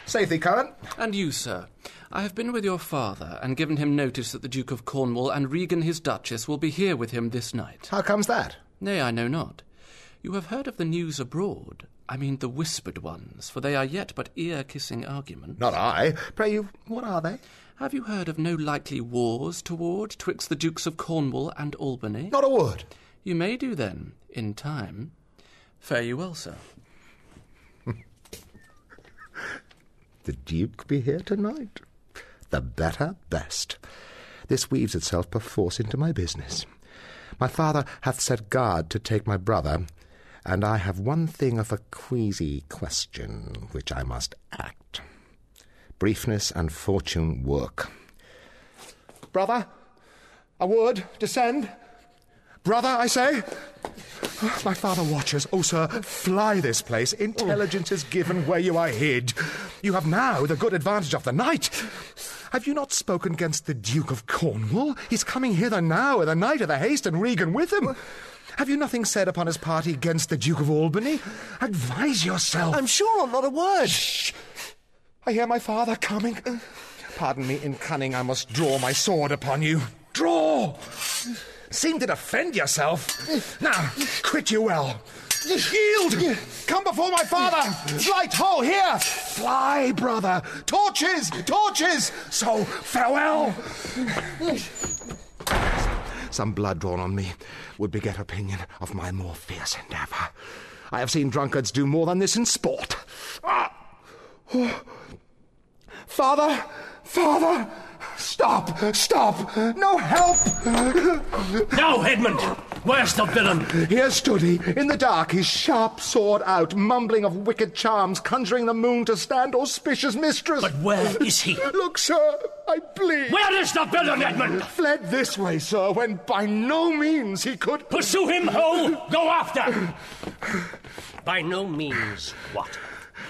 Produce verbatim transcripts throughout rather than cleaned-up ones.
Save thee, Curran. And you, sir. I have been with your father and given him notice that the Duke of Cornwall and Regan his Duchess will be here with him this night. How comes that? Nay, I know not. You have heard of the news abroad. I mean the whispered ones, for they are yet but ear-kissing arguments. Not I. Pray you, what are they? Have you heard of no likely wars toward twixt the Dukes of Cornwall and Albany? Not a word. You may do, then, in time. Fare you well, sir. The Duke be here tonight? The better best. This weaves itself perforce into my business. My father hath set guard to take my brother, and I have one thing of a queasy question which I must act. Briefness and fortune work. Brother, a word, descend. Brother, I say. My father watches. Oh, sir, fly this place. Intelligence is given where you are hid. You have now the good advantage of the night. Have you not spoken against the Duke of Cornwall? He's coming hither now, with the Knight of the Haste and Regan with him. Have you nothing said upon his party against the Duke of Albany? Advise yourself. I'm sure I'm not a word. Shh. I hear my father coming. Pardon me, in cunning I must draw my sword upon you. Draw! Seem to defend yourself. Now, quit you well. Yield! Come before my father! Light, ho, here! Fly, brother! Torches! Torches! So, farewell! Some blood drawn on me would beget opinion of my more fierce endeavour. I have seen drunkards do more than this in sport. Ah. Oh. Father! Father! Stop! Stop! No help! Now, Edmund! Where's the villain? Here stood he, in the dark, his sharp sword out, mumbling of wicked charms, conjuring the moon to stand auspicious mistress. But where is he? Look, sir, I plead. Where is the villain, Edmund? Fled this way, sir, when by no means he could... Pursue him, ho! Go after! By no means what?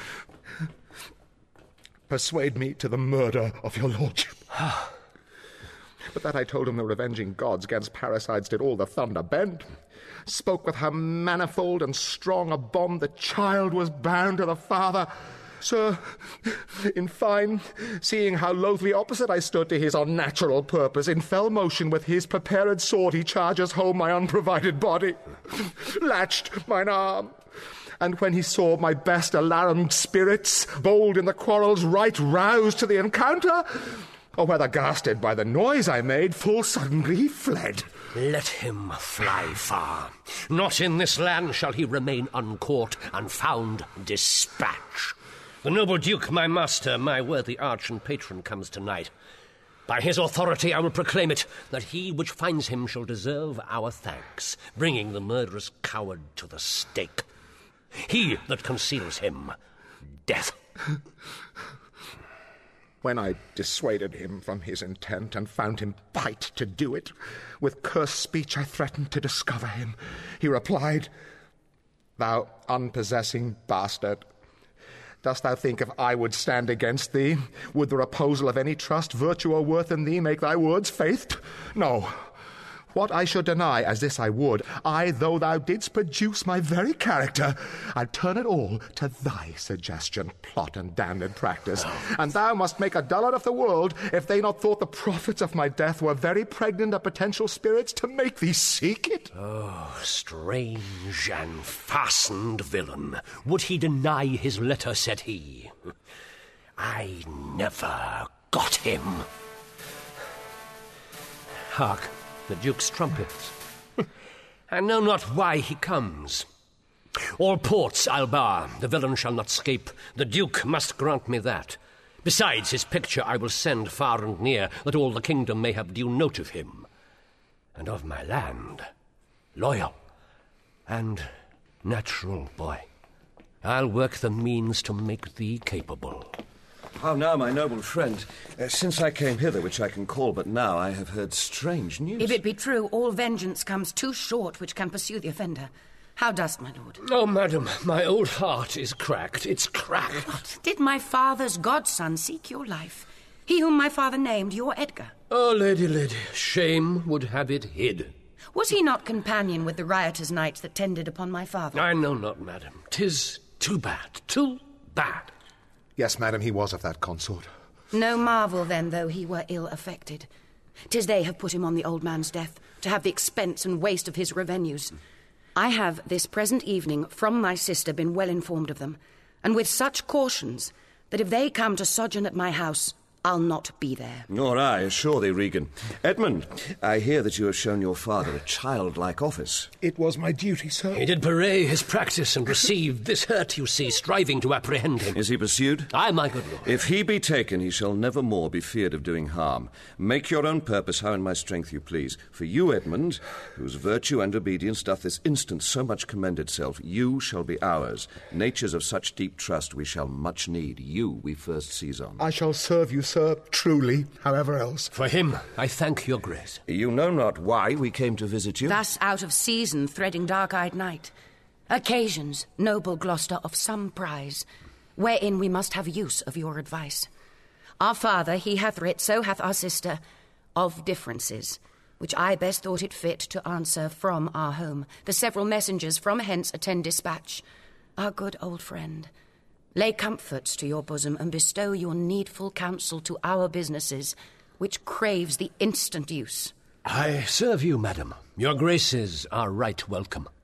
Persuade me to the murder of your lordship. But that I told him the revenging gods against parricides did all the thunder bend. Spoke with how manifold and strong a bond the child was bound to the father. Sir, in fine, seeing how loathly opposite I stood to his unnatural purpose, in fell motion with his prepared sword he charges home my unprovided body, latched mine arm. And when he saw my best alarmed spirits, bold in the quarrels right roused to the encounter, or whether gasted by the noise I made, full suddenly he fled. Let him fly far. Not in this land shall he remain uncaught and found dispatch. The noble Duke, my master, my worthy arch and patron, comes tonight. By his authority I will proclaim it, that he which finds him shall deserve our thanks, bringing the murderous coward to the stake. He that conceals him, death. When I dissuaded him from his intent and found him bite to do it, with cursed speech I threatened to discover him. He replied, "Thou unpossessing bastard, dost thou think if I would stand against thee, would the reposal of any trust, virtue, or worth in thee make thy words faithed? No. What I should deny, as this I would, I, though thou didst produce my very character, I'd turn it all to thy suggestion, plot, and damned practice. And thou must make a dullard of the world, if they not thought the prophets of my death were very pregnant of potential spirits to make thee seek it." Oh, strange and fastened villain. Would he deny his letter, said he. I never got him. Hark. The Duke's trumpets. I know not why he comes. All ports I'll bar, the villain shall not scape. The Duke must grant me that. Besides, his picture I will send far and near, that all the kingdom may have due note of him. And of my land, loyal and natural boy. I'll work the means to make thee capable. How now, my noble friend? Uh, since I came hither, which I can call but now, I have heard strange news. If it be true, all vengeance comes too short which can pursue the offender. How dost, my lord? Oh, madam, my old heart is cracked. It's cracked. What? Did my father's godson seek your life? He whom my father named your Edgar? Oh, lady, lady, shame would have it hid. Was he not companion with the riotous knights that tended upon my father? I know not, madam. 'Tis too bad, too bad. Yes, madam, he was of that consort. No marvel, then, though he were ill affected. 'Tis they have put him on the old man's death, to have the expense and waste of his revenues. I have this present evening from my sister been well informed of them, and with such cautions that if they come to sojourn at my house, I'll not be there. Nor I, assure thee, Regan. Edmund, I hear that you have shown your father a childlike office. It was my duty, sir. He did bewray his practice and received this hurt, you see, striving to apprehend him. Is he pursued? Aye, my good lord. If he be taken, he shall never more be feared of doing harm. Make your own purpose how in my strength you please. For you, Edmund, whose virtue and obedience doth this instant so much commend itself, you shall be ours. Natures of such deep trust we shall much need. You we first seize on. I shall serve you, sir, truly, however else. For him, I thank your grace. You know not why we came to visit you? Thus out of season threading dark-eyed night. Occasions, noble Gloucester, of some prize, wherein we must have use of your advice. Our father, he hath writ, so hath our sister, of differences, which I best thought it fit to answer from our home. The several messengers from hence attend dispatch. Our good old friend, lay comforts to your bosom and bestow your needful counsel to our businesses, which craves the instant use. I serve you, madam. Your graces are right welcome.